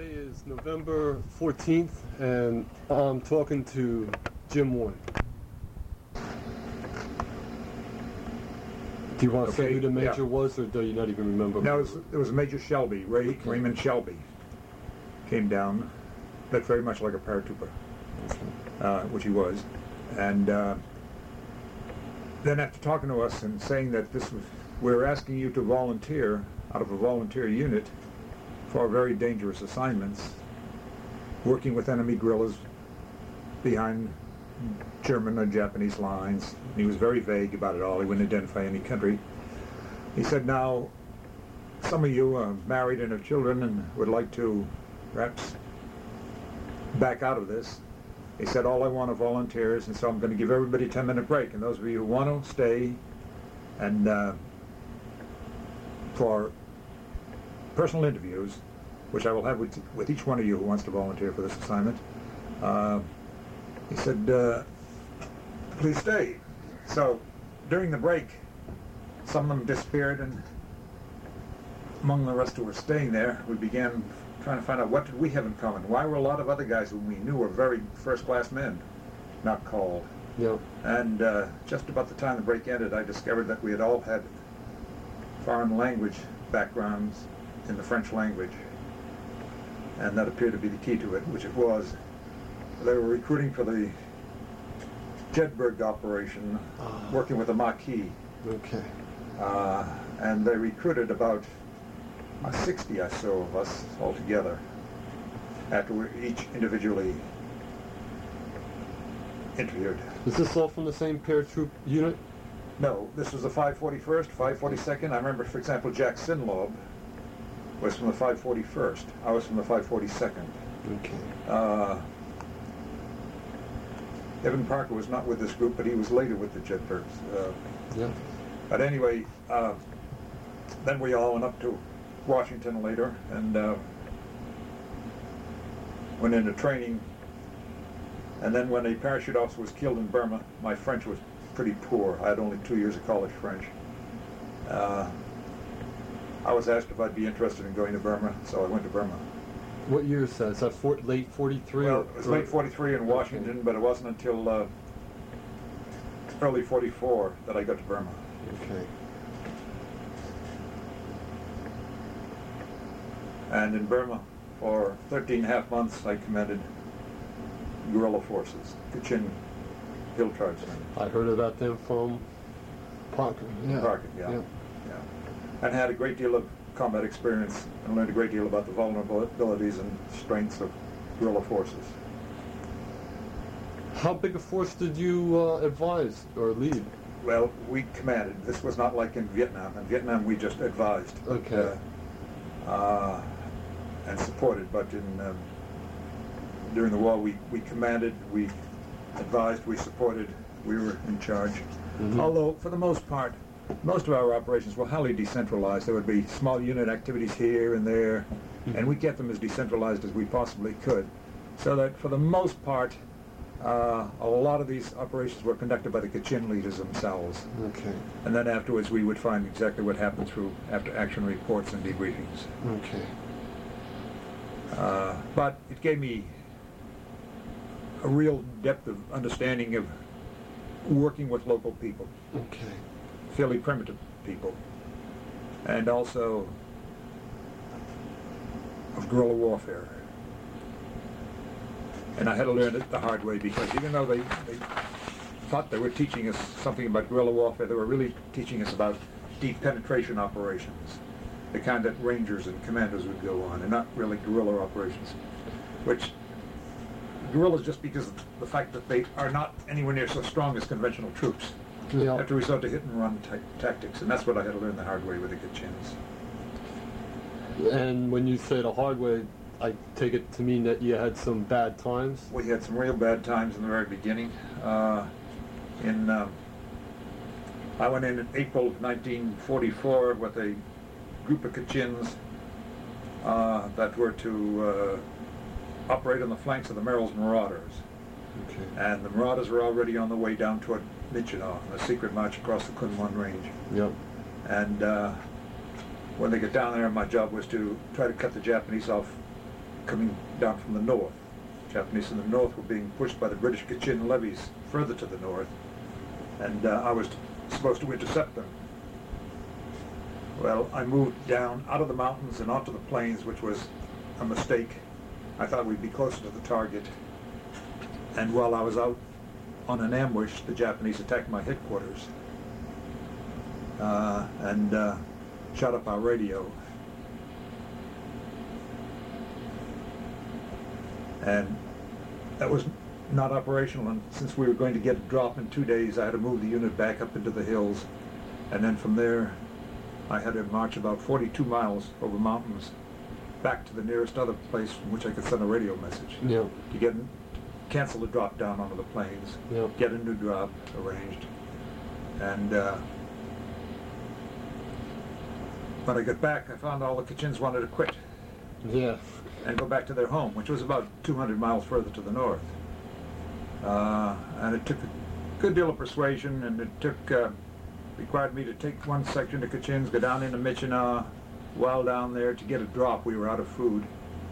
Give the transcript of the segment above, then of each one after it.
Today is November 14th, and I'm talking to Jim Warren. Do you want to say who the major was, or do you not even remember? No, it was Major Shelby, Raymond Shelby. Came down, looked very much like a paratrooper, which he was. And then after talking to us and saying that we were asking you to volunteer out of a volunteer unit for very dangerous assignments, working with enemy guerrillas behind German or Japanese lines. And he was very vague about it all. He wouldn't identify any country. He said, now, some of you are married and have children and would like to perhaps back out of this. He said, all I want are volunteers, and so I'm going to give everybody a 10-minute break. And those of you who want to stay and for personal interviews, which I will have with each one of you who wants to volunteer for this assignment, he said, please stay. So during the break, some of them disappeared, and among the rest who were staying there, we began trying to find out what did we have in common. Why were a lot of other guys whom we knew were very first-class men not called? Yeah. And just about the time the break ended, I discovered that we had all had foreign language backgrounds in the French language, and that appeared to be the key to it, which it was. They were recruiting for the Jedburgh operation, working with the Maquis. Okay. And they recruited about 60 or so of us altogether, after we were each individually interviewed. Is this all from the same paratroop unit? No, this was the 541st, 542nd. I remember, for example, Jack Sinlob was from the 541st. I was from the 542nd. Okay. Evan Parker was not with this group, but he was later with the Jedburghs. Yeah. But anyway, then we all went up to Washington later and went into training. And then when a parachute officer was killed in Burma, my French was pretty poor. I had only 2 years of college French. I was asked if I'd be interested in going to Burma, so I went to Burma. What year is that? Is that late 43? Well, it was late 43 in Washington, okay. But it wasn't until early 44 that I got to Burma. Okay. And in Burma, for 13 and a half months, I commanded guerrilla forces, Kachin Hill Tribesmen. I heard about them from Parker. Yeah. Parker, yeah. And had a great deal of combat experience and learned a great deal about the vulnerabilities and strengths of guerrilla forces. How big a force did you advise or lead? Well, we commanded. This was not like in Vietnam. In Vietnam, we just advised. Okay. And supported, but during the war, we commanded, we advised, we supported, we were in charge. Mm-hmm. Although, for the most part, most of our operations were highly decentralized. There would be small unit activities here and there, and we kept them as decentralized as we possibly could. So that, for the most part, a lot of these operations were conducted by the Kachin leaders themselves. Okay. And then afterwards, we would find exactly what happened through after-action reports and debriefings. Okay. But it gave me a real depth of understanding of working with local people. Okay. Fairly primitive people. And also of guerrilla warfare. And I had to learn it the hard way, because even though they thought they were teaching us something about guerrilla warfare, they were really teaching us about deep penetration operations, the kind that rangers and commandos would go on, and not really guerrilla operations, which guerrillas, just because of the fact that they are not anywhere near so strong as conventional troops, have to resort to hit-and-run tactics, and that's what I had to learn the hard way with the Kachins. And when you say the hard way, I take it to mean that you had some bad times? We had some real bad times in the very beginning. I went in April of 1944 with a group of Kachins that were to operate on the flanks of the Merrill's Marauders. Okay. And the Marauders were already on the way down toward Michino, a secret march across the Kunlun Range. Yep. And when they got down there, my job was to try to cut the Japanese off coming down from the north. Japanese in the north were being pushed by the British Kachin levies further to the north, and I was supposed to intercept them. Well, I moved down out of the mountains and onto the plains, which was a mistake. I thought we'd be closer to the target. And while I was out on an ambush, the Japanese attacked my headquarters and shot up our radio. And that was not operational, and since we were going to get a drop in 2 days, I had to move the unit back up into the hills, and then from there I had to march about 42 miles over mountains back to the nearest other place from which I could send a radio message to cancel the drop down onto the plains, get a new drop arranged. And when I got back, I found all the Kachins wanted to quit and go back to their home, which was about 200 miles further to the north. And it took a good deal of persuasion, and it required me to take one section to Kachins, go down into Michina. While down there to get a drop, we were out of food.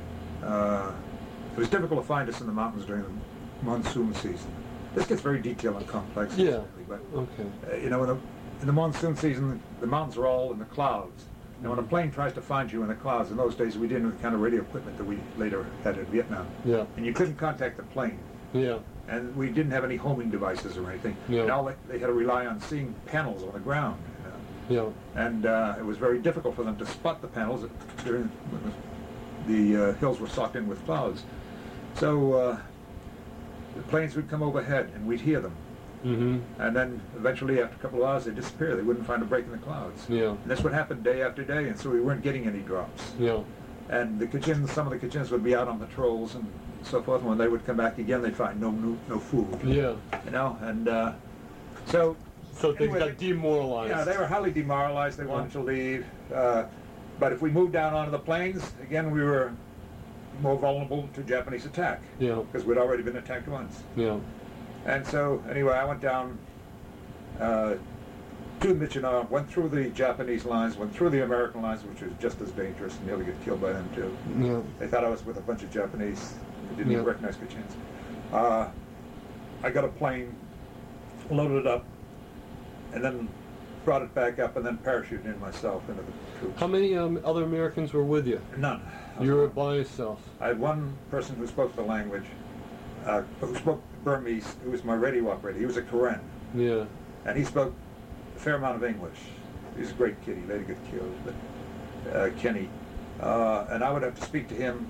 It was difficult to find us in the mountains during the monsoon season. This gets very detailed and complex. But you know, in the monsoon season, the mountains are all in the clouds. Now, when a plane tries to find you in the clouds, in those days we didn't have the kind of radio equipment that we later had in Vietnam. And you couldn't contact the plane. And we didn't have any homing devices or anything. And all they had to rely on seeing panels on the ground. And it was very difficult for them to spot the panels during when the hills were socked in with clouds. So the planes would come overhead and we'd hear them. And then eventually, after a couple of hours, they'd disappear. They wouldn't find a break in the clouds. And this would happen day after day, and so we weren't getting any drops. And the Kachins, some of the Kachins would be out on patrols and so forth, and when they would come back again, they'd find no food. You know, and so they got demoralized. Yeah, they were highly demoralized. They wanted to leave. But if we moved down onto the plains, again, we were more vulnerable to Japanese attack. Because we'd already been attacked once. And so, anyway, I went down to Michina, went through the Japanese lines, went through the American lines, which was just as dangerous, and nearly got killed by them too. They thought I was with a bunch of Japanese who didn't even recognize Kachins. I got a plane, loaded it up, and then brought it back up, and then parachuted in myself into the troops. How many other Americans were with you? None. You were by yourself? I had one person who spoke the language, who spoke Burmese, who was my radio operator. He was a Karen. And he spoke a fair amount of English. He's a great kid. He later got killed, but Kenny. And I would have to speak to him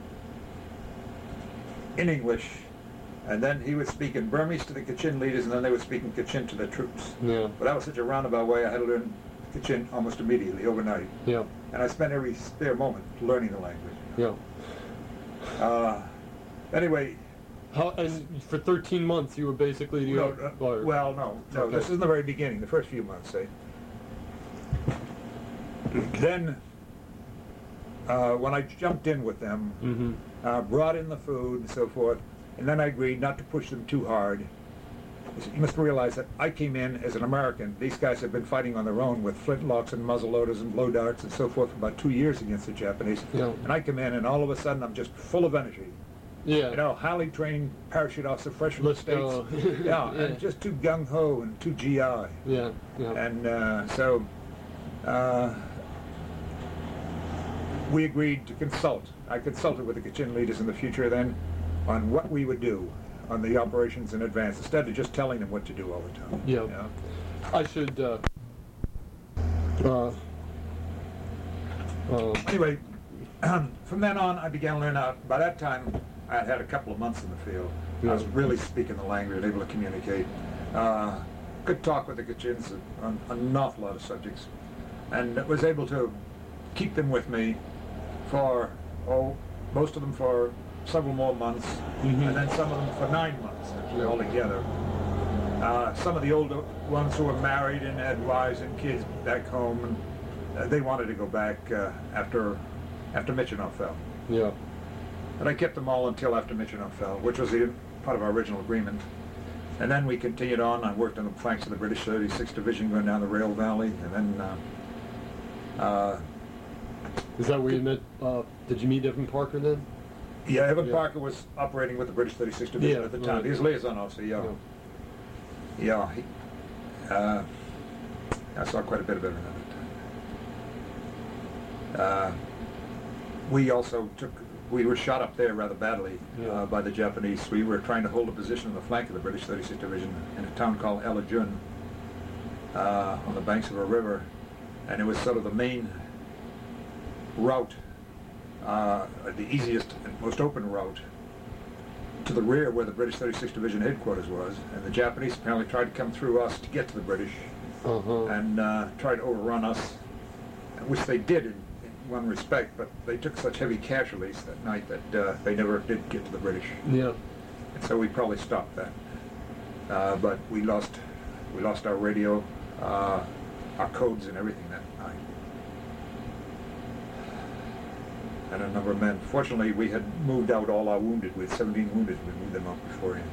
in English, and then he would speak in Burmese to the Kachin leaders, and then they would speak in Kachin to the troops. But that was such a roundabout way, I had to learn Kachin almost immediately, overnight. And I spent every spare moment learning the language. Anyway. And for 13 months you were basically the... No. This is in the very beginning, the first few months, say. Then, when I jumped in with them, brought in the food and so forth, and then I agreed not to push them too hard. You must realize that I came in as an American. These guys have been fighting on their own with flintlocks and muzzle loaders and blow darts and so forth for about 2 years against the Japanese. And I come in, and all of a sudden I'm just full of energy. You know, highly trained parachute officer, fresh from the States. And just too gung-ho and too GI. And so we agreed to consult. I consulted with the Kachin leaders in the future then on what we would do on the operations in advance, instead of just telling them what to do all the time. I should... Anyway, from then on, I began to learn out. By that time, I had had a couple of months in the field. I was really speaking the language, able to communicate. Could talk with the Kachins on an awful lot of subjects, and was able to keep them with me for, most of them for several more months, and then some of them for 9 months, actually, altogether. Some of the older ones who were married and had wives and kids back home, and they wanted to go back after Michino fell. And I kept them all until after Michino fell, which was part of our original agreement. And then we continued on. I worked on the flanks of the British 36th Division going down the Rail Valley, and then... Is that where you met, did you meet Evan Parker then? Yeah, Evan Yeah. Parker was operating with the British 36th Division Yeah, at the time. right. He was liaison officer, yeah. Yeah, I saw quite a bit of Evan at that time. We were shot up there rather badly Yeah. by the Japanese. We were trying to hold a position on the flank of the British 36th Division in a town called El Ajun on the banks of a river, and it was sort of the main route, the easiest and most open route to the rear where the British 36th Division headquarters was, and the Japanese apparently tried to come through us to get to the British Uh-huh. and tried to overrun us, which they did in one respect, but they took such heavy casualties that night that they never did get to the British, Yeah. and so we probably stopped that. But we lost our radio, our codes, and everything that night, and a number of men. Fortunately, we had moved out all our wounded. We had 17 wounded. We moved them out beforehand.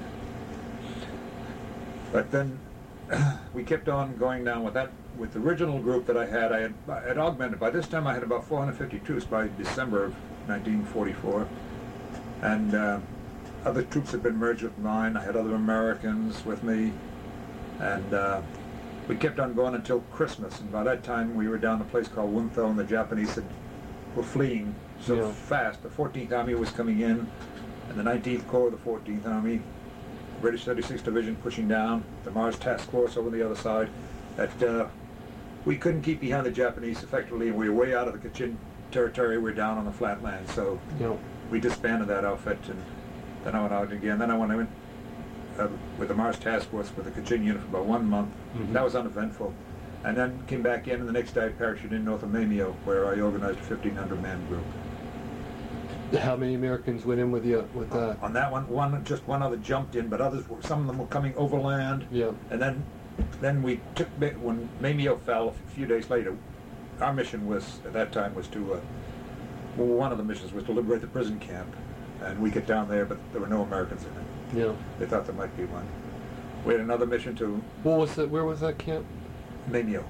But then we kept on going down with that. With the original group that I had augmented. By this time, I had about 450 troops by December of 1944, and other troops had been merged with mine. I had other Americans with me, and we kept on going until Christmas. And by that time, we were down a place called Wuntho, and the Japanese were fleeing so Yeah. fast. The 14th Army was coming in, and the 19th Corps of the 14th Army, British 36th Division pushing down, the Mars Task Force over the other side, that we couldn't keep behind the Japanese effectively, and we were way out of the Kachin territory. We were down on the flat land, so Yeah. we disbanded that outfit, and then I went out again. Then I went with the Mars Task Force with the Kachin unit for about 1 month. Mhm. That was uneventful. And then came back in, and the next day I parachuted in north of Mamio, where I organized a 1,500-man group. How many Americans went in with you with that? On that one, just one other jumped in, but some of them were coming overland. Yeah. And then we took, when Mamio fell a few days later, our mission was, at that time, was to, one of the missions was to liberate the prison camp. And we get down there, but there were no Americans in it. Yeah. They thought there might be one. We had another mission to What was that? Where was that camp? Mamio,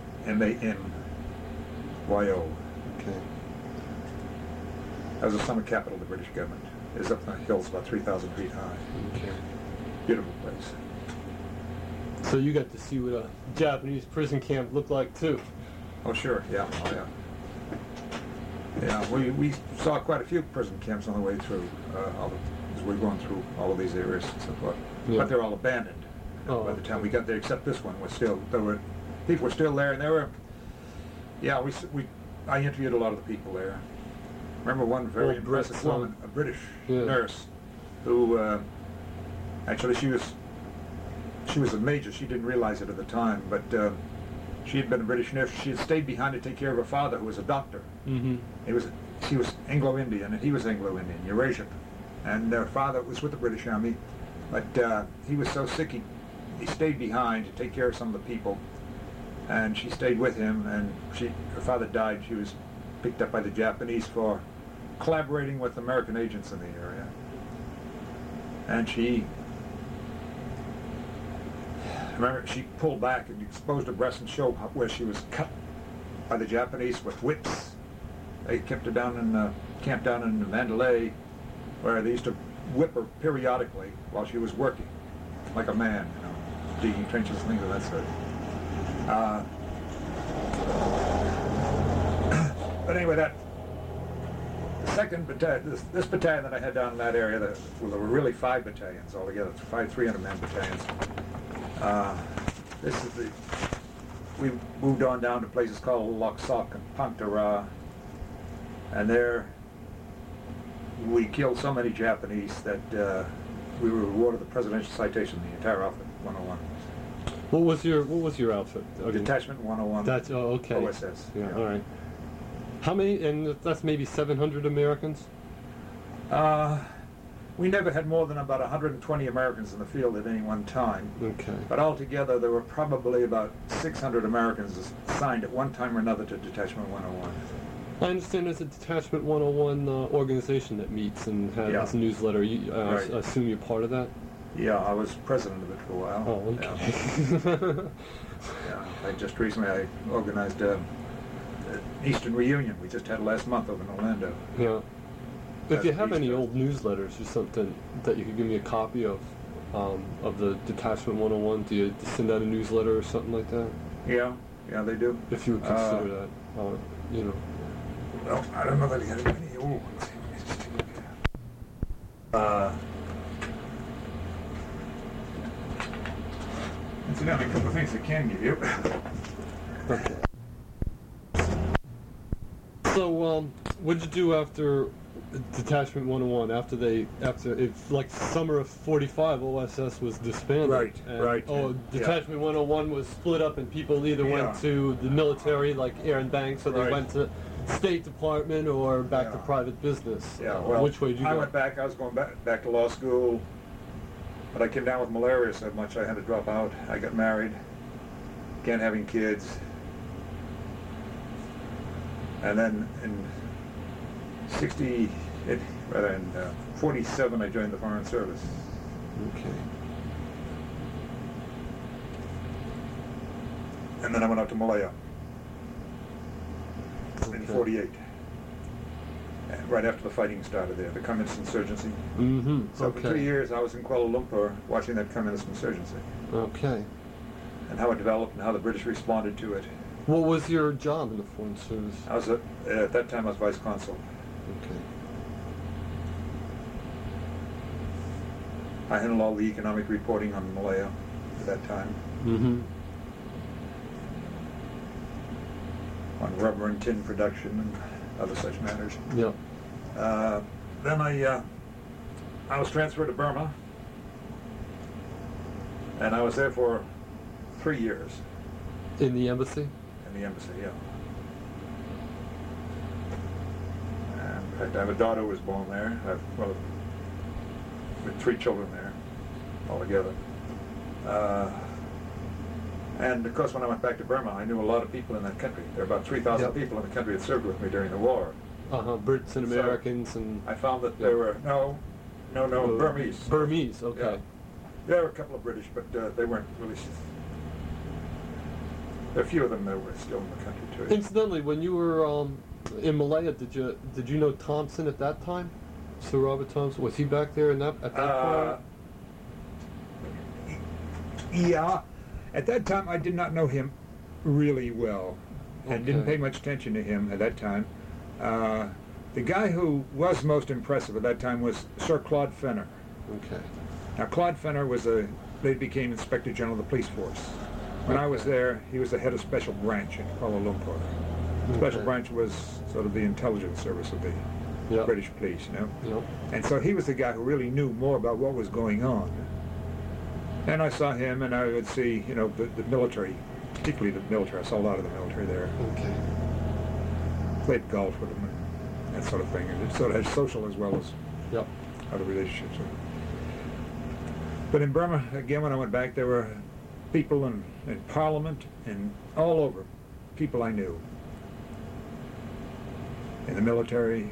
M-A-M-Y-O. Okay. That was the summer capital of the British government. It's up in the hills about 3,000 feet high. Okay. Beautiful place. So you got to see what a Japanese prison camp looked like too. Oh, sure, yeah, oh, yeah. Yeah, we saw quite a few prison camps on the way through, as we were going through all of these areas and so forth. Yeah. But they're all abandoned Oh, by the time okay. we got there, except this one was still, people were still there, and there were, yeah, I interviewed a lot of the people there. Remember one very Old Brits, impressive woman, a British Yeah. nurse, who, actually she was a major. She didn't realize it at the time, but she had been a British nurse. She had stayed behind to take care of her father, who was a doctor. Mm-hmm. She was Anglo-Indian, and he was Anglo-Indian, Eurasian. And their father was with the British Army, but he was so sick he stayed behind to take care of some of the people. And she stayed with him, and her father died. She was picked up by the Japanese for collaborating with American agents in the area. And remember, she pulled back and exposed her breast and showed where she was cut by the Japanese with whips. They kept her down in camp down in Mandalay, where they used to whip her periodically while she was working, like a man, digging trenches, things of that sort. But anyway, that second battalion, this battalion that I had down in that area, there were really 5 battalions altogether, 5 300-man battalions. We moved on down to places called Loksok and Pantara, and there we killed so many Japanese that we were awarded the Presidential Citation, the entire outfit, 101. What was your outfit? Okay. Detachment 101. That's okay. OSS. Yeah. All right. How many? And that's maybe 700 Americans. We never had more than about 120 Americans in the field at any one time. Okay. But altogether, there were probably about 600 Americans assigned at one time or another to Detachment 101. I understand there's a Detachment 101 organization that meets and has Yeah. a newsletter. Right. I assume you're part of that? Yeah, I was president of it for a while. Oh, okay. Yeah. Just recently I organized an Eastern reunion. We just had it last month over in Orlando. Yeah. If you have any old newsletters or something that you could give me a copy of the Detachment 101, do you send out a newsletter or something like that? Yeah, they do. If you would consider that, you know. Well, I don't know that he had any old ones. Let me just take a look at incidentally, a couple of things I can give you. Okay. So, what'd you do after Detachment 101? After it's like summer of '45, OSS was disbanded. Right, and, right. Detachment 101 was split up, and people either went to the military, like Aaron Banks, or they went to State Department or back to private business. Yeah, well, which way did you go? I went back. I was going back to law school, but I came down with malaria so much I had to drop out. I got married, began having kids, and then in 47 I joined the Foreign Service. Okay. And then I went out to Malaya in 48. And right after the fighting started there, the communist insurgency. Mm-hmm. So for 3 years I was in Kuala Lumpur watching that communist insurgency. Okay. And how it developed and how the British responded to it. What was your job in the Foreign Service? I was at that time I was vice consul. Okay. I handled all the economic reporting on Malaya at that time. Mm-hmm. On rubber and tin production and other such matters. Yeah. Then I was transferred to Burma, and I was there for 3 years. In the embassy? In the embassy, yeah. And in fact, I have a daughter who was born there. With 3 children there altogether. And of course, when I went back to Burma, I knew a lot of people in that country. There were about 3,000 people in the country that served with me during the war. Brits and Americans and... I found that there were, no, Burmese. Burmese, okay. Yeah. There were a couple of British, but they weren't really... There are a few of them that were still in the country, too. Incidentally, when you were in Malaya, did you know Thompson at that time? Sir Robert Thompson? Was he back there at that point? Yeah. At that time, I did not know him really well, and didn't pay much attention to him at that time. The guy who was most impressive at that time was Sir Claude Fenner. Okay. Now, Claude Fenner they became Inspector General of the Police Force. When I was there, he was the head of Special Branch in Kuala Lumpur. Special Branch was sort of the intelligence service of the British police, you know? Yep. And so he was the guy who really knew more about what was going on. And I saw him, and I would see, you know, the military, particularly the military. I saw a lot of the military there. Okay. Played golf with them and that sort of thing. And it sort of had social as well as other relationships. But in Burma, again, when I went back, there were people in Parliament and all over, people I knew. In the military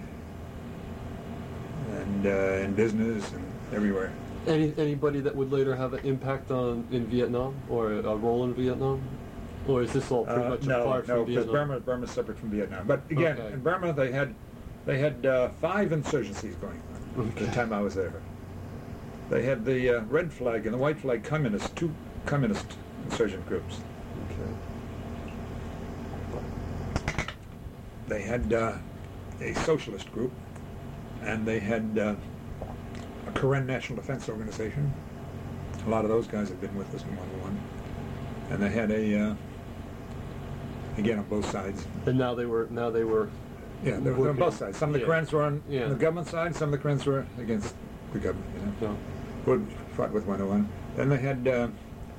and in business and everywhere. Anybody that would later have an impact in Vietnam or a role in Vietnam? Or is this all pretty much apart from Vietnam? No, because Burma's separate from Vietnam. But again, in Burma they had 5 insurgencies going on at the time I was there. They had the red flag and the white flag communists, 2 communist insurgent groups. Okay. They had a socialist group, and they had a Karen National Defense Organization. A lot of those guys have been with us in 101. And they had again on both sides. And now they were. Yeah, they were on both sides. Some of the Karens were on the government side. Some of the Karens were against the government. You know, who fought with 101. Then they had there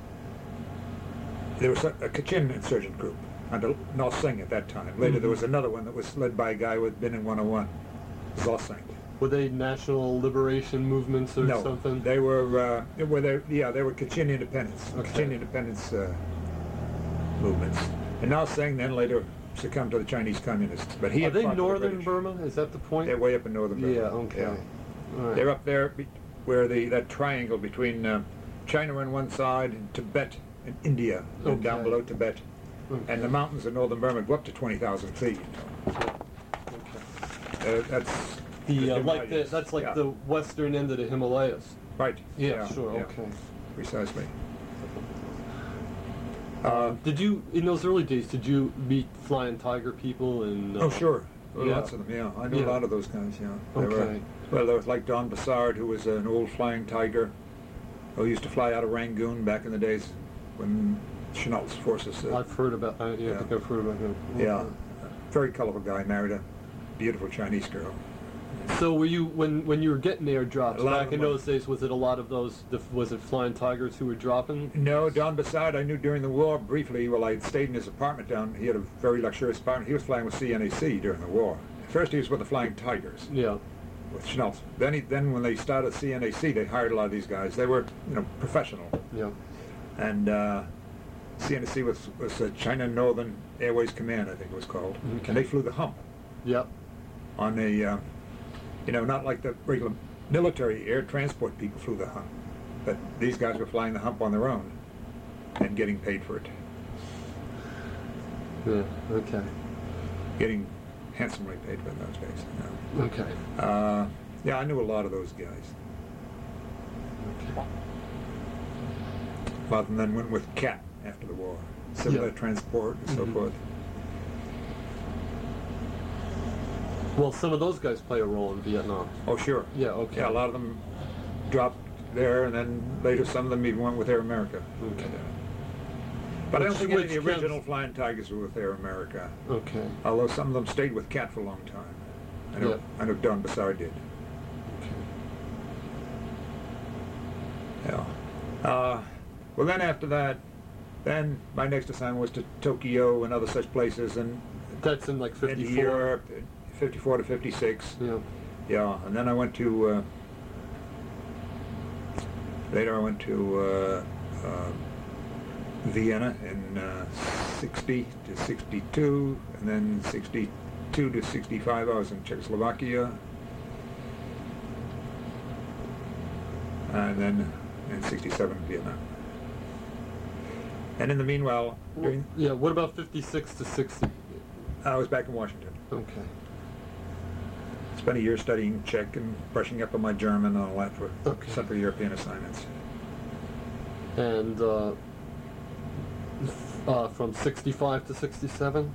was a Kachin insurgent group under Naw Singh at that time. Later there was another one that was led by a guy who had been in 101, Zaw Singh. Were they national liberation movements or something? No, they were. They were Kachin independence. Okay. Kachin independence movements. And Naw Singh then later succumbed to the Chinese communists. But he are they fought with northern the British. Burma? Is that the point? They're way up in northern Burma. Yeah. Okay. Yeah. All right. They're up there where that triangle between China on one side and Tibet and India, and down below Tibet. Okay. And the mountains of northern Burma go up to 20,000 feet. Okay. That's That's like the western end of the Himalayas. Right. Yeah, sure. Yeah. Okay. Precisely. Did you, in those early days, did you meet Flying Tiger people? Oh, sure. Yeah. Lots of them, yeah. I knew a lot of those guys, yeah. Okay. There was like Don Bassard, who was an old Flying Tiger, who used to fly out of Rangoon back in the days when Chennault's forces... I've heard about, I think I've heard about him. Yeah. Very colorful guy, married a beautiful Chinese girl. So were you, when you were getting airdrops back in those days, was it a lot of those, was it Flying Tigers who were dropping? No, Don Bassard I knew during the war briefly. Well, I stayed in his apartment he had a very luxurious apartment. He was flying with CNAC during the war. First he was with the Flying Tigers. Yeah. With Chennault. Then when they started CNAC, they hired a lot of these guys. They were, professional. Yeah. And CNAC was China Northern Airways Command, I think it was called. Okay. And they flew the hump. Yep. On a... not like the regular military air transport people flew the hump, but these guys were flying the hump on their own and getting paid for it. Yeah, okay. Getting handsomely paid for those days. Okay. I knew a lot of those guys. Okay. A lot of them then went with CAT after the war, Civil Air Transport and so forth. Well, some of those guys play a role in Vietnam. Oh, sure. Yeah, okay. Yeah, a lot of them dropped there, and then later some of them even went with Air America. Okay. But I don't think any of the original Flying Tigers were with Air America. Okay. Although some of them stayed with CAT for a long time. I know Don Bassard did. Okay. Yeah. Well, then after that, then my next assignment was to Tokyo and other such places, and that's in like 54. In Europe, 54 to 56. Yeah. Yeah, and then I went to. Later, I went to Vienna in 60 to 62, and then 62 to 65 I was in Czechoslovakia, and then in 67 Vietnam. And in the meanwhile, what about 56 to 60? I was back in Washington. Okay. Spent a year studying Czech and brushing up on my German and all that for Central European assignments. And from 65 to 67?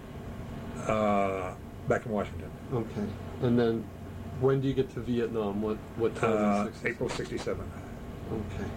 Back in Washington. Okay. And then when do you get to Vietnam? What time? April 67. Okay.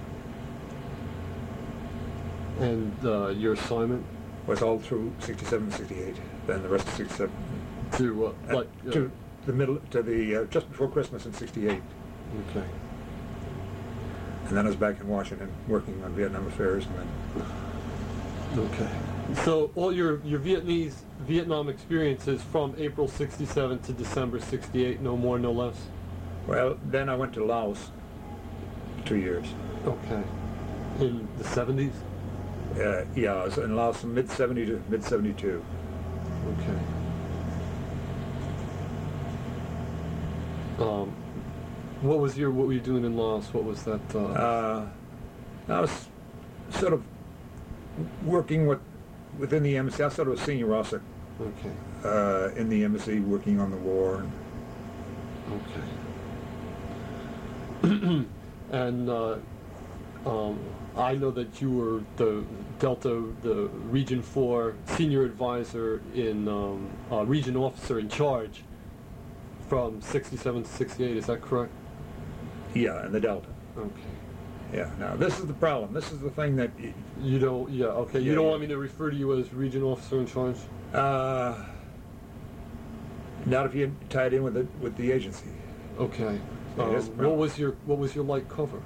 And your assignment? Was all through 67, 68. Then the rest of 67. To what? To the middle, to the just before Christmas in 68. Okay. And then I was back in Washington working on Vietnam affairs, and then. Okay. So all your Vietnam experiences from April 67 to December 68, no more, no less? Well, then I went to Laos 2 years. Okay. In the 70s? Yeah, I was in Laos from mid-70 to mid-72. Okay. What were you doing in Laos? What was that? I was sort of working within the embassy. I was sort of a senior officer. Okay. In the embassy, working on the war. Okay. And I know that you were the Region 4 senior advisor in region officer in charge from 67 to 68. Is that correct? Yeah, in the Delta. Okay. Yeah. Now this is the problem. This is the thing that you don't. Yeah. Okay. You don't want me to refer to you as region officer in charge? Not if you tie it in with the agency. Okay. What was your light cover?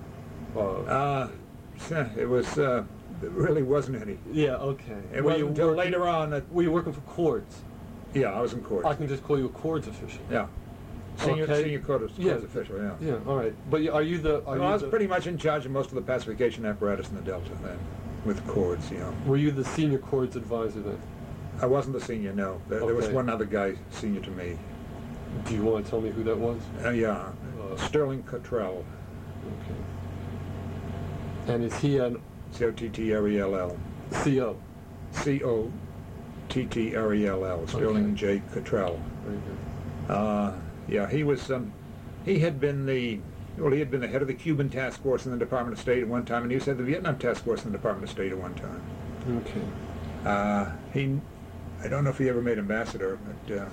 It was. There really wasn't any. Yeah. Okay. It wasn't until later on that. Were you working for Cords? Yeah, I was in Cords. I can just call you a Cords official. Yeah. Senior Cords official. Yeah. Yeah. All right. But are you the? I was pretty much in charge of most of the pacification apparatus in the Delta then, with Cords. Were you the senior Cords advisor then? I wasn't the senior. No. There was one other guy senior to me. Do you want to tell me who that was? Yeah. Sterling Cottrell. Okay. And is he an Cottrell? C-O. Cottrell. Sterling J. Cottrell. Very good. Yeah, he was. He had been the head of the Cuban task force in the Department of State at one time, and he was head of the Vietnam task force in the Department of State at one time. Okay. I don't know if he ever made ambassador, but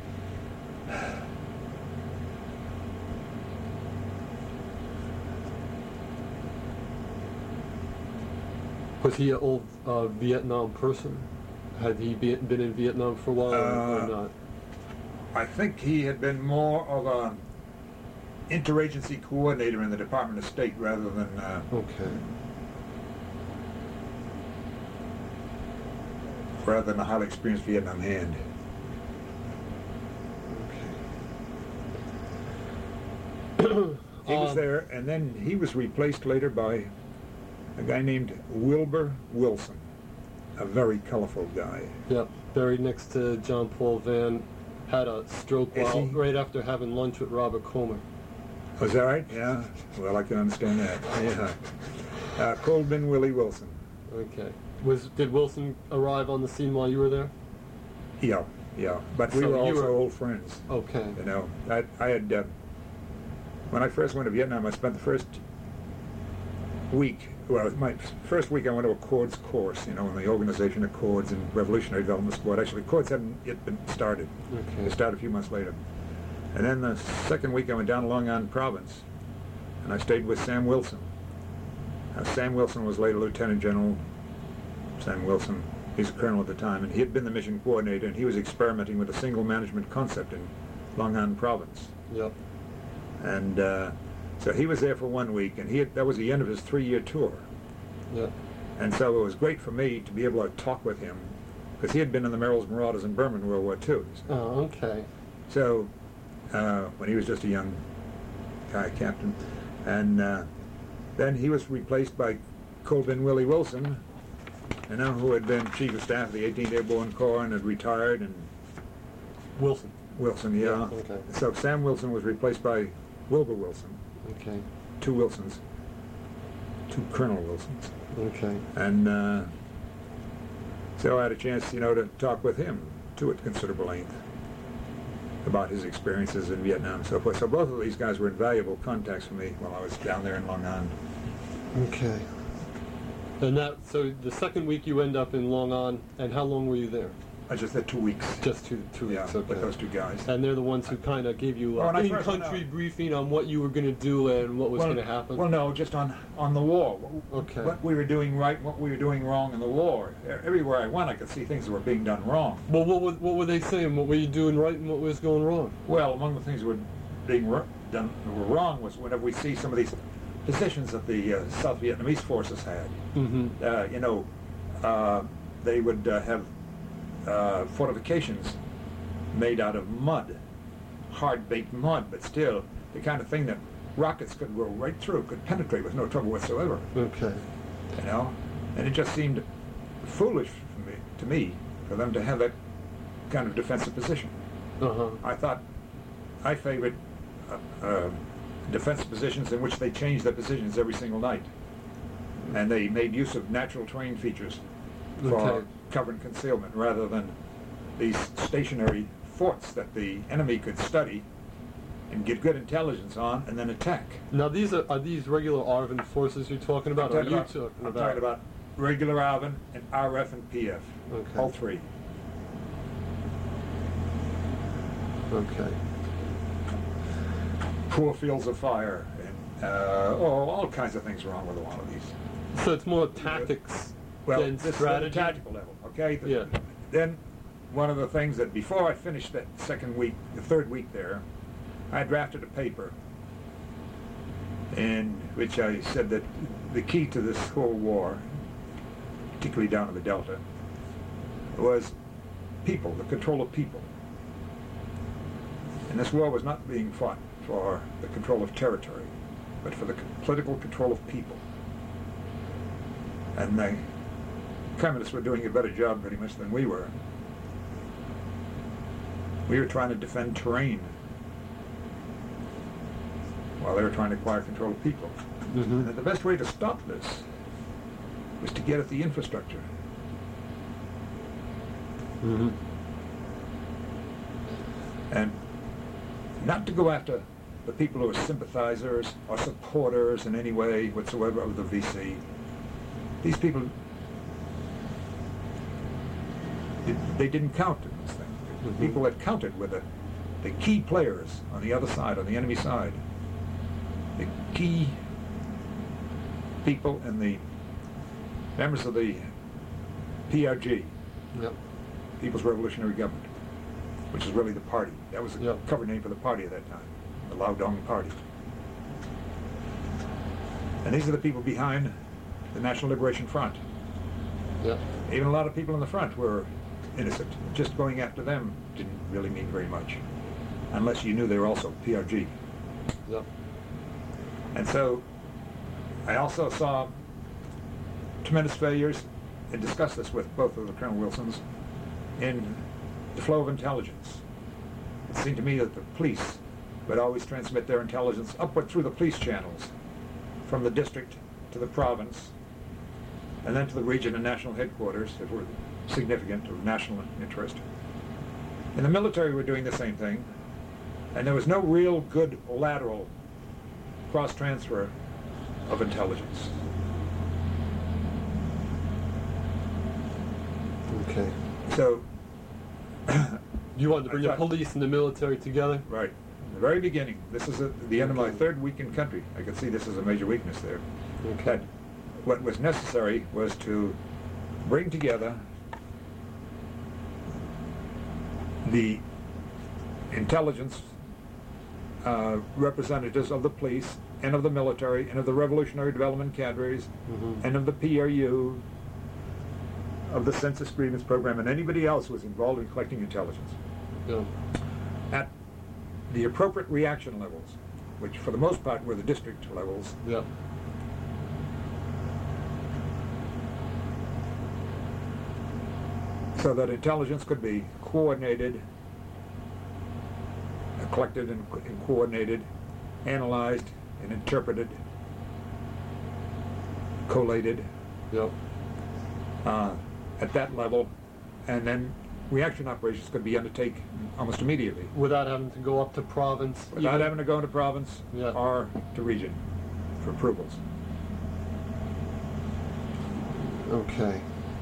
Was he an old Vietnam person? Had he been in Vietnam for a while or not? I think he had been more of a interagency coordinator in the Department of State rather than Okay. rather than a highly experienced Vietnam hand. Okay. He was there, and then he was replaced later by a guy named Wilbur Wilson, a very colorful guy. Yep, buried next to John Paul Van, had a stroke right after having lunch with Robert Comer. Was that right? Yeah. Well, I can understand that. Yeah. Coldman Willie Wilson. Okay. Did Wilson arrive on the scene while you were there? Yeah. But we So were you also were- old friends. Okay. You know, I had when I first went to Vietnam, I spent the first week. Well, my first week I went to a Accords course, you know, in the organization of Accords and Revolutionary Development Support. Actually, Accords hadn't yet been started. Okay. It started a few months later. And then the second week I went down to Long Island Province, and I stayed with Sam Wilson. Now, Sam Wilson was later Lieutenant General. Sam Wilson, he's a colonel at the time, and he had been the mission coordinator, and he was experimenting with a single management concept in Long Island Province. Yep. And so he was there for 1 week, and that was the end of his 3-year tour. Yep. And so it was great for me to be able to talk with him, because he had been in the Merrill's Marauders in Burma in World War II. Oh, okay. So when he was just a young guy captain, and then he was replaced by Coldman Willie Wilson, you know, who had been Chief of Staff of the 18th Airborne Corps and had retired, and Wilson. Wilson, yeah. Okay. So Sam Wilson was replaced by Wilbur Wilson, Okay. 2 Wilsons, 2 Colonel Wilsons. Okay. And so I had a chance, you know, to talk with him, too, at considerable length about his experiences in Vietnam and so forth. So both of these guys were invaluable contacts for me while I was down there in Long Island. Okay. And so the second week you end up in Long An, and how long were you there? I just did 2 weeks. Just two Yeah, weeks, okay. with those 2 guys. And they're the ones who kind of gave you When I an first went in-country out. briefing on what you were going to do and what was going to happen? Well, no, just on the war. Okay. What we were doing right, what we were doing wrong in the war. Everywhere I went, I could see things that were being done wrong. Well, what were they saying? What were you doing right and what was going wrong? Well, among the things that were being done that were wrong was whenever we see some of these positions that the South Vietnamese forces had. Mm-hmm. You know, they would have fortifications made out of mud, hard-baked mud, but still the kind of thing that rockets could go right through, could penetrate with no trouble whatsoever. Okay. You know, and it just seemed foolish to me for them to have that kind of defensive position. Uh-huh. I favored defensive positions in which they changed their positions every single night, and they made use of natural terrain features for Okay. cover and concealment rather than these stationary forts that the enemy could study and get good intelligence on and then attack. Now, are these regular ARVN forces you're talking about? I'm talking about regular ARVN and RF and PF, Okay. all 3. Okay. Poor fields of fire, and all kinds of things wrong with a lot of these. So it's more tactics Well, than this is at a strategy? tactical level, okay? Yeah. Then one of the things that before I finished that the 3rd week there, I drafted a paper in which I said that the key to this whole war, particularly down in the Delta, was people, the control of people. And this war was not being fought for the control of territory, but for the political control of people. And the communists were doing a better job pretty much than we were. We were trying to defend terrain while they were trying to acquire control of people. Mm-hmm. And the best way to stop this was to get at the infrastructure. Mm-hmm. And not to go after the people who are sympathizers or supporters in any way whatsoever of the VC. These people, they didn't count in this thing. The people that counted were the key players on the other side, on the enemy side. The key people and the members of the PRG, Yep. People's Revolutionary Government, which is really the party. That was the Yep. cover name for the party at that time, the Lao Dong Party. And these are the people behind the National Liberation Front. Yep. Even a lot of people in the front were innocent. Just going after them didn't really mean very much, unless you knew they were also PRG. Yep. And so I also saw tremendous failures, and discussed this with both of the Colonel Wilsons, in the flow of intelligence. It seemed to me that the police would always transmit their intelligence upward through the police channels, from the district to the province, and then to the region and national headquarters that were significant, of national interest. In the military, we're doing the same thing, and there was no real good lateral cross-transfer of intelligence. Okay. So, You wanted to bring the I thought- police and the military together? right, in the very beginning, this is the end of my third week in country. I could see this as a major weakness there. Okay. That what was necessary was to bring together the intelligence representatives of the police and of the military and of the Revolutionary Development Cadres and of the PRU, of the Census Grievance Program, and anybody else who was involved in collecting intelligence Yeah. at the appropriate reaction levels, which for the most part were the district levels, Yep. so that intelligence could be coordinated, collected and coordinated, analyzed and interpreted, collated Yep. At that level, and then reaction operations could be undertaken almost immediately, Without having to go up to province. without even? having to go into province Yeah. or to region for approvals. Okay.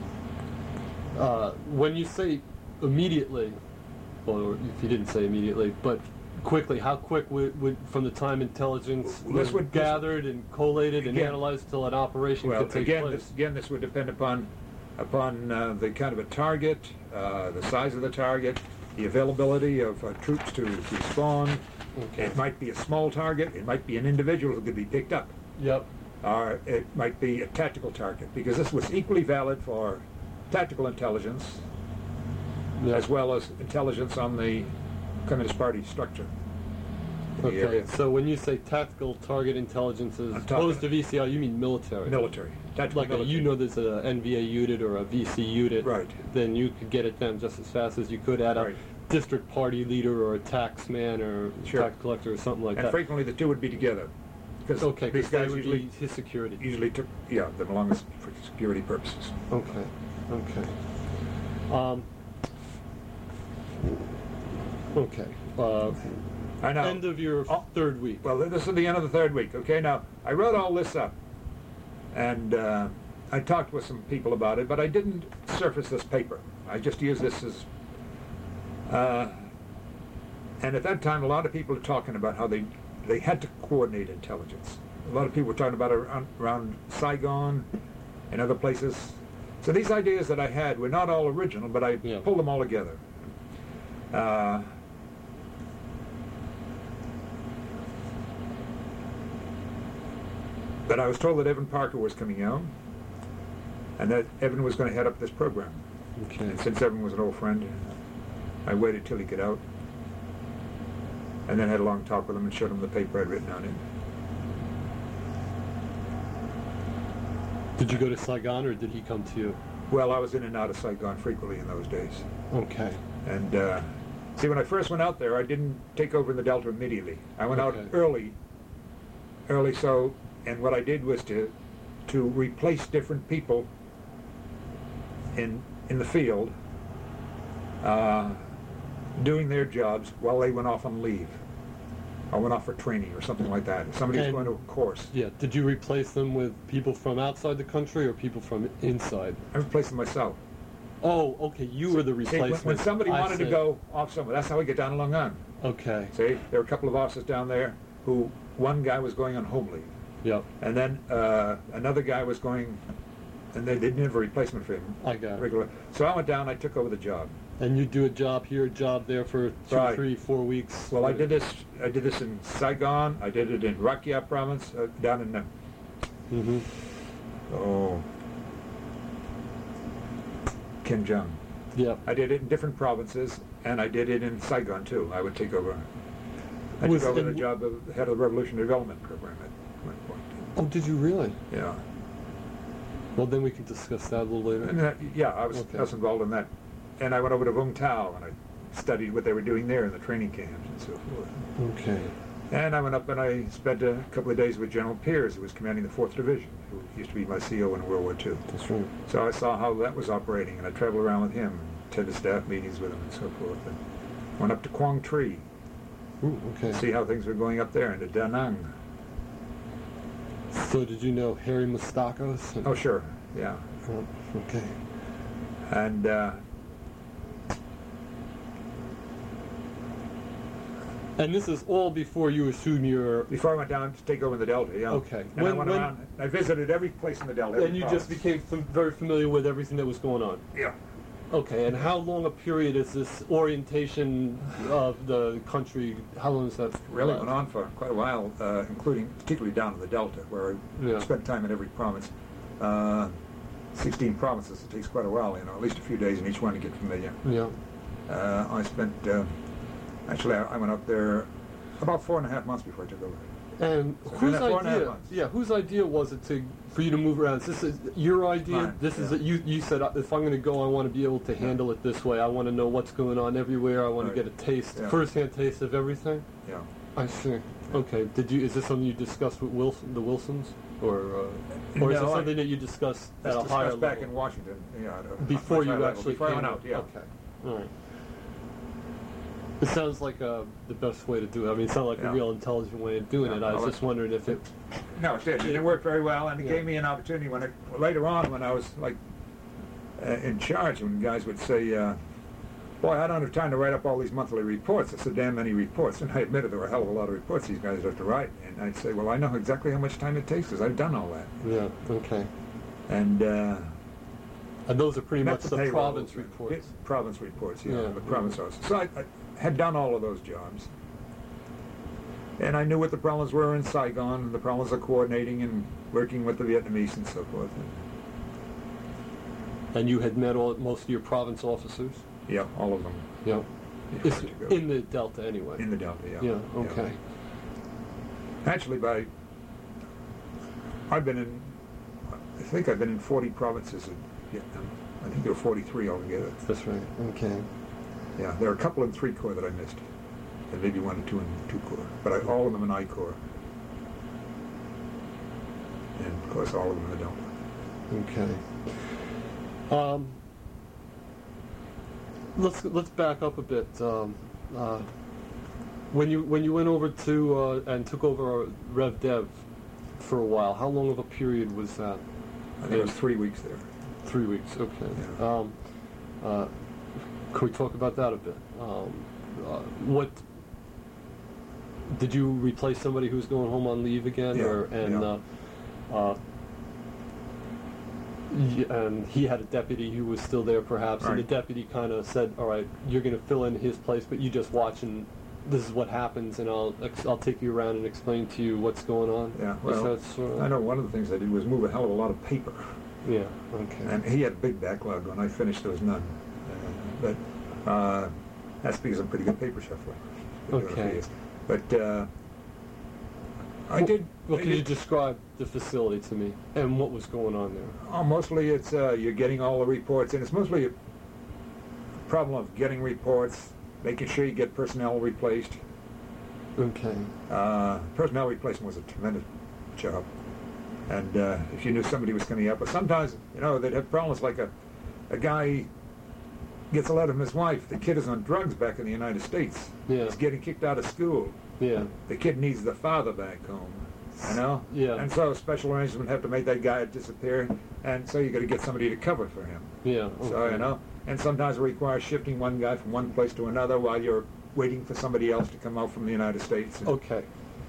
When you say immediately, or if you didn't say immediately, but quickly, how quick would from the time intelligence This was would- gathered and collated and Again- analyzed till an operation Well, could take again, place? this would depend upon the kind of a target, the size of the target, the availability of troops to respond. Okay. It might be a small target. It might be an individual who could be picked up. Yep. Or it might be a tactical target, because this was equally valid for tactical intelligence Yep. as well as intelligence on the Communist Party structure. in the Okay, area. so when you say tactical target intelligence as I'm talking- opposed to VCR, you mean military? Military. Tactical Like military. you know there's a NVA unit or a VC unit, Right. then you could get it done just as fast as you could at a Right. district party leader or a tax man or Sure. tax collector or something like And that. frequently the two would be together. Because Okay, these because that guys would usually, be his security. usually took, them along as for security purposes. Okay, okay. Okay. I know. End of your Oh. third week. Well, this is the end of the third week, okay? Now, I wrote all this up, and I talked with some people about it, but I didn't surface this paper. I just used this as... and at that time, a lot of people were talking about how they had to coordinate intelligence. A lot of people were talking about it around Saigon and other places. So these ideas that I had were not all original, but I Yeah. pulled them all together. But I was told that Evan Parker was coming out, and that Evan was going to head up this program. Okay. And since Evan was an old friend, I waited till he got out, and then had a long talk with him and showed him the paper I'd written on it. Did you go to Saigon or did he come to you? Well, I was in and out of Saigon frequently in those days. Okay. And see, when I first went out there, I didn't take over in the Delta immediately. I went out Okay. early so, and what I did was to replace different people in the field doing their jobs while they went off on leave. I went off for training or something like that. Somebody's And- going to a course. Yeah. Did you replace them with people from outside the country or people from inside? I replaced them myself. Oh, okay. You were the See, replacement. when somebody I wanted to see. go off somewhere, that's how we get down to Long Island. Okay. See, there were a couple of officers down there who, one guy was going on home leave. Yep. And then another guy was going, and they didn't have a replacement for him. I got it. Regular. So I went down, I took over the job. And you do a job here, a job there for 2, Right. 3, 4 weeks. Well, I did this in Saigon, I did it in Rakia province, down in, Mm-hmm. Kinjang. Yep. I did it in different provinces, and I did it in Saigon too. I would take over. I Was took over the in- job of head of the Revolutionary Development Program at one point. Oh, did you really? Yeah. Well, then we can discuss that a little later. And yeah, I was involved in that. And I went over to Vung Tau and I studied what they were doing there in the training camps and so forth. Okay. And I went up and I spent a couple of days with General Pears, who was commanding the 4th Division, who used to be my CO in World War II. That's right. So I saw how that was operating, and I traveled around with him, attended staff meetings with him and so forth. And went up to Quang Tri, Ooh, okay. see how things were going up there, and to Da Nang. So did you know Harry Mustakos? Oh, sure, yeah. Oh, okay. And And this is all before you assume your... before I went down to take over the Delta, yeah. Okay. And I went around, I visited every place in the Delta. And every you province. just became very familiar with everything that was going on. Yeah. Okay, and how long a period is this orientation of the country? How long is that? Really last? went on for quite a while, including particularly down in the Delta, where I Yeah. spent time in every province. 16 provinces, it takes quite a while, at least a few days in each one to get familiar. Yeah. I spent, actually, I went up there about 4.5 months before I took over. And So whose been there 4.5 idea? months. Yeah, whose idea was it for you to move around? Is this your idea? Mine, This is yeah. you said if I'm going to go, I want to be able to handle it this way. I want to know what's going on everywhere. I want Right. to get a taste, Yeah. first-hand taste of everything. Yeah. I see. Okay. Is this something you discussed with the Wilsons, or is No, it I- something that you discussed at That's a higher discussed back level in Washington. Yeah, at a before much you higher level, actually before I came went out? Yeah. Okay. All right. It sounds like the best way to do it. I mean, it sounds like Yeah. a real intelligent way of doing Yeah, it. I was well, just wondering if it. No, it did. It worked very well, and it Yeah. gave me an opportunity later on when I was like in charge, when guys would say, "Boy, I don't have time to write up all these monthly reports." It's so damn many reports, and I admitted there were a hell of a lot of reports these guys have to write. And I'd say, "Well, I know exactly how much time it takes because I've done all that." Yeah. Okay. And And those are pretty met much the payrolls province and- reports. Province reports, yeah, Yeah. the province office. So I had done all of those jobs. And I knew what the problems were in Saigon, and the problems of coordinating and working with the Vietnamese and so forth. And you had met most of your province officers. Yeah, all of them. Yeah. before It's I took over. in the Delta anyway. In the Delta, yeah. Yeah. Okay. Actually, I think I've been in 40 provinces in Vietnam. I think there were 43 altogether. That's right. Okay. Yeah, there are a couple in 3 Corps that I missed, and maybe 1 or 2 in 2 Corps, but all of them in I Corps, and of course all of them in the Delta. Okay. Let's back up a bit. When you went over to and took over Rev Dev for a while, how long of a period was that? I think it was 3 weeks there. 3 weeks. Okay. Yeah. Could we talk about that a bit? What did you replace somebody who's going home on leave again, Yeah, and he had a deputy who was still there, perhaps, and the Right. deputy kind of said, "All right, you're going to fill in his place, but you just watch, and this is what happens, and I'll take you around and explain to you what's going on." Yeah, Was well, that sort of- I know one of the things I did was move a hell of a lot of paper, Yeah. Okay. and he had a big backlog. When I finished, there was none. But that's because I'm a pretty good paper shuffler. Been doing it for Okay. years. But I did. Well, I can you did- describe the facility to me and what was going on there? Oh, mostly it's you're getting all the reports, and it's mostly a problem of getting reports, making sure you get personnel replaced. Okay. Personnel replacement was a tremendous job, and if you knew somebody was coming up, but sometimes they'd have problems like a guy gets a letter from his wife. The kid is on drugs back in the United States. Yeah. He's getting kicked out of school. Yeah. The kid needs the father back home, you know? Yeah. And so special arrangements have to make that guy disappear, and so you got to get somebody to cover for him. Yeah. So, okay. you know, and sometimes it requires shifting one guy from one place to another while you're waiting for somebody else to come out from the United States. Okay.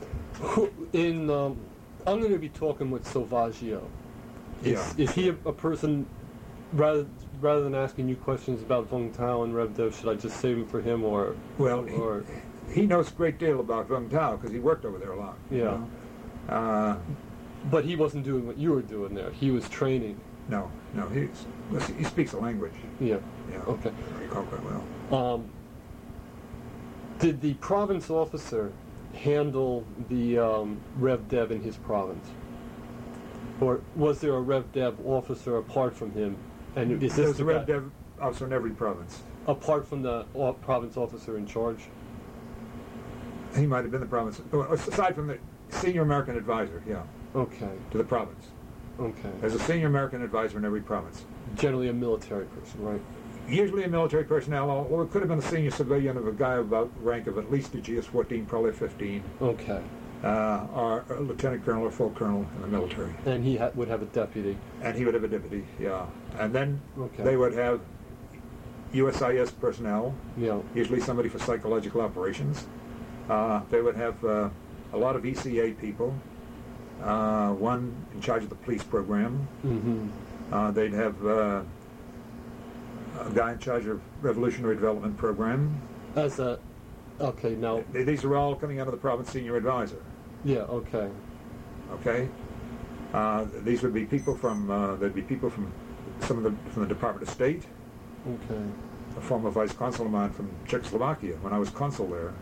I'm going to be talking with Salvaggio. Is he a person, rather than asking you questions about Vung Tao and Rev Dev, should I just save him for him, or? Well, or, he knows a great deal about Vung Tao because he worked over there a lot. Yeah. You know? But he wasn't doing what you were doing there. He was training. No, he speaks the language. Yeah. Yeah. Okay. I recall quite well. Did the province officer handle the Rev Dev in his province? Or was there a Rev Dev officer apart from him? And is this There's a the Rev guy, Dev officer in every province. apart from the province officer in charge? He might have been the province, aside from the senior American advisor, yeah, Okay. to the province. Okay. There's a senior American advisor in every province. Generally a military person, right? Usually a military personnel, or it could have been a senior civilian of a guy about rank of at least a GS-14, probably 15, Okay. or a lieutenant colonel or full colonel in the military. And he would have a deputy. And he would have a deputy, yeah. And then Okay. they would have USIS personnel, Yeah. usually somebody for psychological operations. They would have a lot of ECA people, one in charge of the police program. Mm-hmm. They'd have a guy in charge of Revolutionary Development Program. Okay, now, These are all coming out of the province senior advisor. yeah, okay. Okay, these would be people from there'd be people from from the Department of State. Okay. A former vice consul of mine from Czechoslovakia when I was consul there.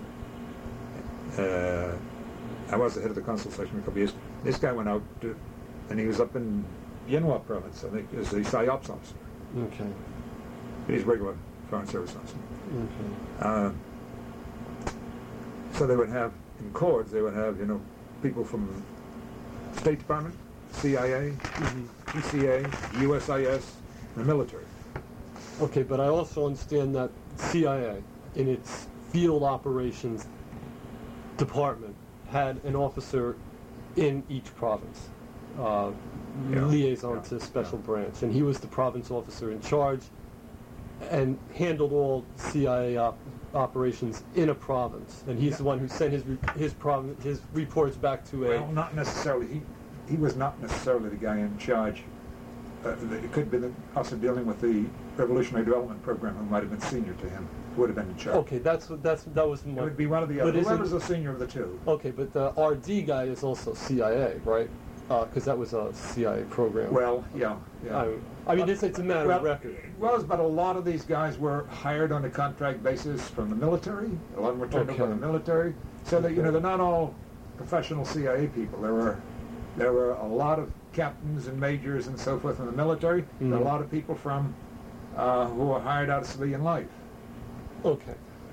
I was the head of the consul section a couple of years. This guy went out and he was up in Yenhua province, I think, as the PSYOPS officer. Okay. He's a regular Foreign Service officer. Okay. So they would have, in corps, they would have, people from State Department, CIA, ECA, USIS, and the military. Okay, but I also understand that CIA, in its field operations department, had an officer in each province, liaison to special branch, and he was the province officer in charge and handled all CIA operations in a province, and he's the one who sent his reports back to a. Well, not necessarily. He was not necessarily the guy in charge. It could be the officer dealing with the Revolutionary Development Program who might have been senior to him, who would have been in charge. Okay, that was It would be one of the other. Whoever's the senior of the two. Okay, but the RD guy is also CIA, right? Because that was a CIA program. Well, yeah. I mean, it's a matter of record. It was, but a lot of these guys were hired on a contract basis from the military. A lot of them were turned over by the military. So that they're not all professional CIA people. There were a lot of captains and majors and so forth in the military. There were a lot of people from who were hired out of civilian life. Okay.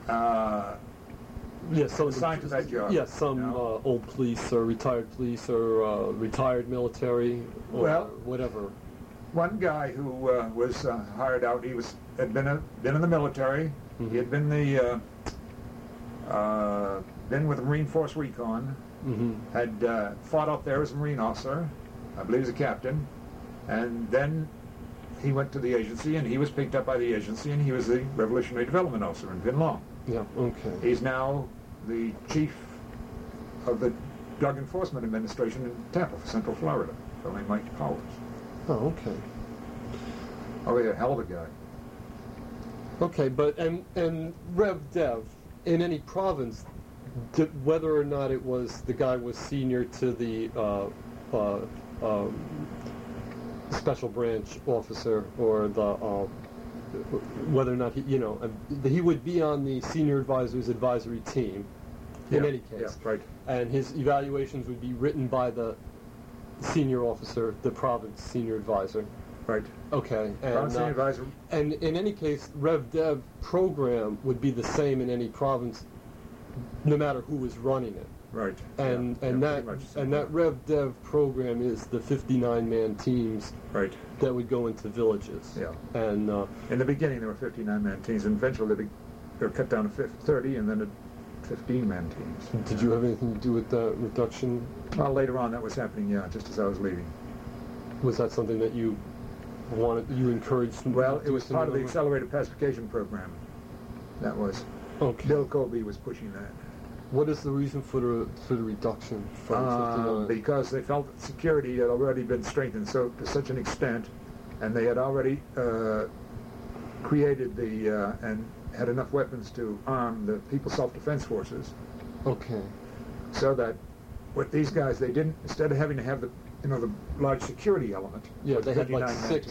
So assigned to that job. Yes, some old police or retired retired military or whatever. One guy who was hired out, had been in the military. Mm-hmm. He had been been with the Marine Force Recon. Mm-hmm. Had fought out there as a Marine officer. I believe as a captain, and then he went to the agency, and he was picked up by the agency, and he was the Revolutionary Development Officer in Vinh Long. Yeah. Okay. He's now the chief of the Drug Enforcement Administration in Tampa, Central Florida, a fellow named Mike Powers. Oh, okay. Oh, yeah, hell of a guy. Okay, but and Rev Dev in any province, whether or not it was the guy was senior to the special branch officer or the whether or not he would be on the senior advisor's advisory team in any case. Yeah, right. And his evaluations would be written by the senior officer, the province senior advisor. Right. Okay. And, Province senior advisor. And in any case, Rev Dev program would be the same in any province, no matter who was running it. Right. And that Rev Dev program is the 59-man teams right. that would go into villages. Yeah. And in the beginning there were 59-man teams, and eventually they were cut down to 30, and then it 15-man teams. Did you have anything to do with the reduction? Well, later on that was happening, yeah, just as I was leaving. Was that something that you encouraged? Well, it was part of the accelerated pacification program. That was. Okay. Bill Colby was pushing that. What is the reason for the reduction from 59? Because they felt that security had already been strengthened to such an extent, and they had already created and had enough weapons to arm the People's Self-Defense Forces. Okay. So that with these guys, they didn't, instead of having to have the large security element. Yeah, they had like six,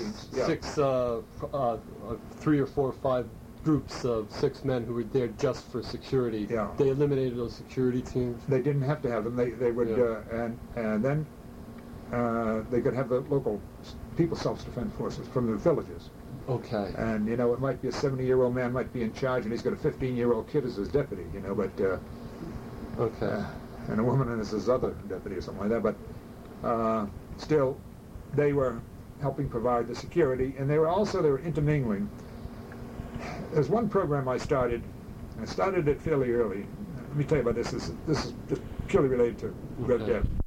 3 or 4 or 5 groups of 6 men who were there just for security. Yeah. They eliminated those security teams. They didn't have to have them. They would, and then they could have the local People's Self-Defense Forces from the villages. Okay. And, it might be a 70-year-old man might be in charge, and he's got a 15-year-old kid as his deputy, but... okay. And a woman as his other deputy or something like that. But still, they were helping provide the security, and they were intermingling. There's one program I started it fairly early. Let me tell you about this. This is just purely related to Rev Dev.